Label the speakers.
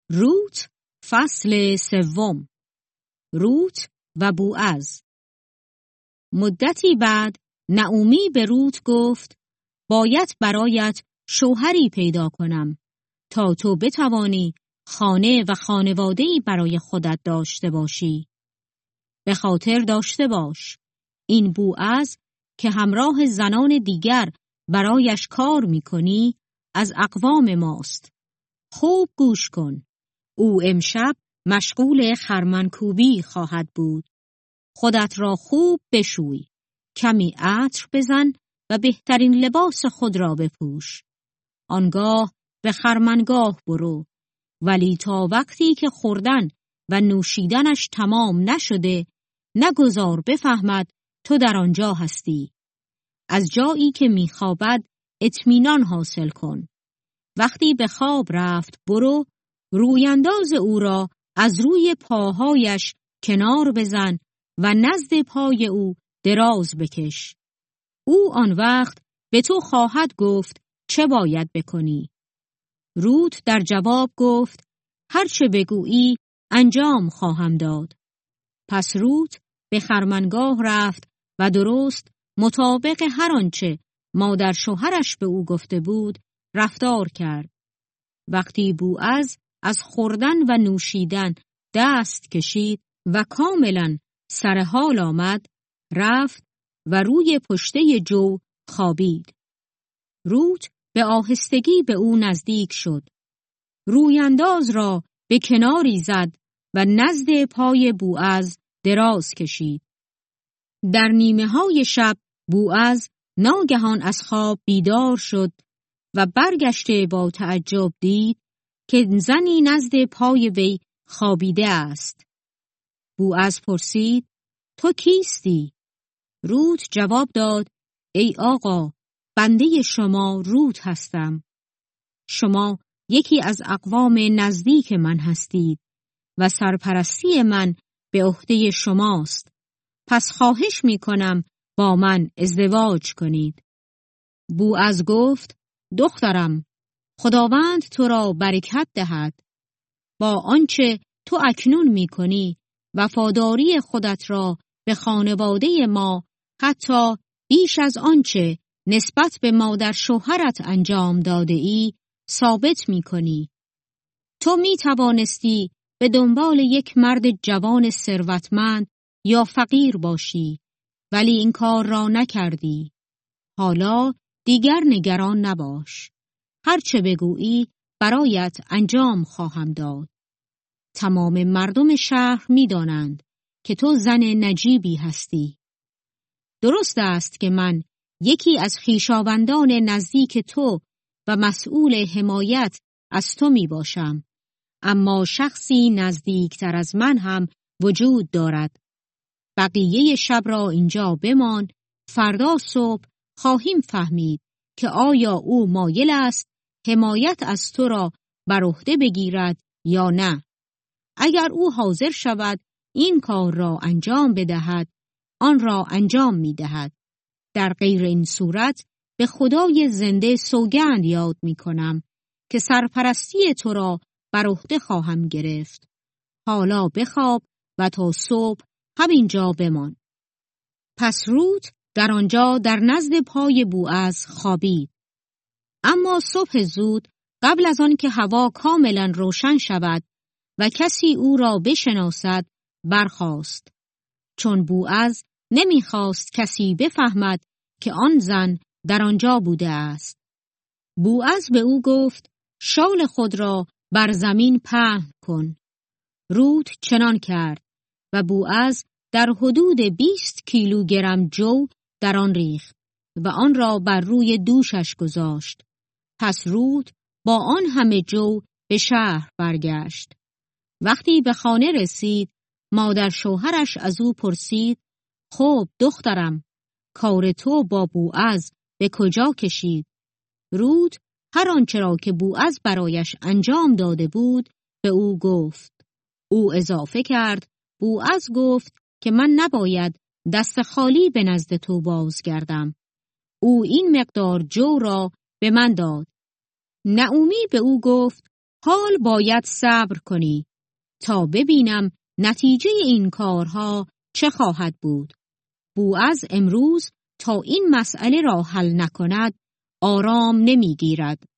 Speaker 1: روت فصل 3. روت و بوعز. مدتی بعد نعومی به روت گفت باید برایت شوهری پیدا کنم تا تو بتوانی خانه و خانواده‌ای برای خودت داشته باشی. به خاطر داشته باش این بوعز که همراه زنان دیگر برایش کار می‌کنی از اقوام ماست. خوب گوش کن. او امشب مشغول خرمنکوبی خواهد بود. خودت را خوب بشوی، کمی عطر بزن و بهترین لباس خود را بپوش. آنگاه به خرمنگاه برو، ولی تا وقتی که خوردن و نوشیدنش تمام نشده نگذار بفهمد تو در آنجا هستی. از جایی که میخوابد اطمینان حاصل کن. وقتی به خواب رفت برو روینداز او را از روی پاهایش کنار بزن و نزد پای او دراز بکش. او آن وقت به تو خواهد گفت چه باید بکنی. روت در جواب گفت هرچه بگویی انجام خواهم داد. پس روت به خرمنگاه رفت و درست مطابق هر آنچه مادر شوهرش به او گفته بود رفتار کرد. وقتی بوعز از خوردن و نوشیدن دست کشید و کاملا سر حال آمد، رفت و روی پشته جو خوابید. روت به آهستگی به او نزدیک شد. روینداز را به کناری زد و نزد پای بوعز دراز کشید. در نیمه‌های شب بوعز ناگهان از خواب بیدار شد و برگشته با تعجب دید که زنی نزد پای وی خوابیده است. بوعز پرسید تو کیستی؟ روت جواب داد ای آقا، بنده شما روت هستم. شما یکی از اقوام نزدیک من هستید و سرپرستی من به عهده شماست. پس خواهش می کنم با من ازدواج کنید. بوعز گفت دخترم، خداوند تو را برکت دهد. با آنچه تو اکنون می کنی وفاداری خودت را به خانواده ما حتی بیش از آنچه نسبت به مادر شوهرت انجام داده ای ثابت می کنی. تو می توانستی به دنبال یک مرد جوان ثروتمند یا فقیر باشی، ولی این کار را نکردی. حالا دیگر نگران نباش. هرچه بگویی برایت انجام خواهم داد. تمام مردم شهر می دانند که تو زن نجیبی هستی. درست است که من یکی از خویشاوندان نزدیک تو و مسئول حمایت از تو می باشم، اما شخصی نزدیکتر از من هم وجود دارد. بقیه شب را اینجا بمان، فردا صبح خواهیم فهمید که آیا او مایل است حمایت از تو را بر عهده بگیرد یا نه. اگر او حاضر شود این کار را انجام بدهد، آن را انجام می دهد. در غیر این صورت به خدای زنده سوگند یاد می کنم که سرپرستی تو را بر عهده خواهم گرفت. حالا بخواب و تا صبح همینجا بمان. پس روت در آنجا در نزد پای بوعز خوابید. اما صبح زود قبل از آن که هوا کاملا روشن شود و کسی او را بشناسد برخاست، چون بوعز نمیخواست کسی بفهمد که آن زن در آنجا بوده است. بوعز به او گفت شال خود را بر زمین پهن کن. روت چنان کرد و بوعز در حدود 20 کیلوگرم جو در آن ریخت و آن را بر روی دوشش گذاشت. پس روت با آن همه جو به شهر برگشت. وقتی به خانه رسید مادر شوهرش از او پرسید خب دخترم، کار تو با بوعز به کجا کشید؟ روت هر آنچه را که بوعز برایش انجام داده بود به او گفت. او اضافه کرد بوعز گفت که من نباید دست خالی به نزد تو بازگردم. او این مقدار جو را به من داد. نعومی به او گفت حال باید صبر کنی تا ببینم نتیجه این کارها چه خواهد بود. بوعز امروز تا این مسئله را حل نکند آرام نمیگیرد.